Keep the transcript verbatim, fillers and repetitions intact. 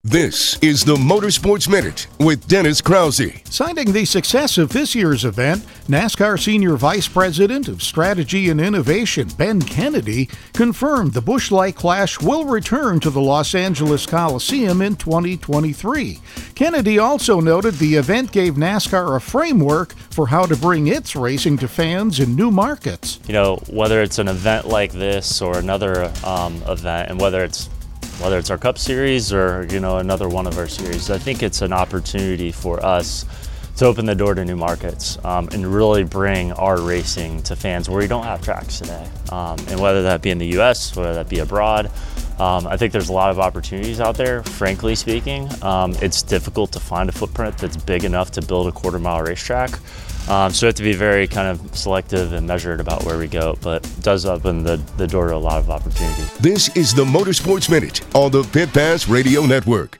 This is the Motorsports Minute with Dennis Krause. Citing the success of this year's event, NASCAR Senior Vice President of Strategy and Innovation, Ben Kennedy, confirmed the Busch Light Clash will return to the Los Angeles Coliseum in twenty twenty-three. Kennedy also noted the event gave NASCAR a framework for how to bring its racing to fans in new markets. You know, whether it's an event like this or another um, event, and whether it's whether it's our Cup Series or, you know, another one of our series, I think it's an opportunity for us to open the door to new markets um, and really bring our racing to fans where we don't have tracks today. Um, and whether that be in the U S, whether that be abroad, um, I think there's a lot of opportunities out there, frankly speaking. Um, it's difficult to find a footprint that's big enough to build a quarter mile racetrack. Um, so we have to be very kind of selective and measured about where we go, but it does open the, the door to a lot of opportunity. This is the Motorsports Minute on the Pit Pass Radio Network.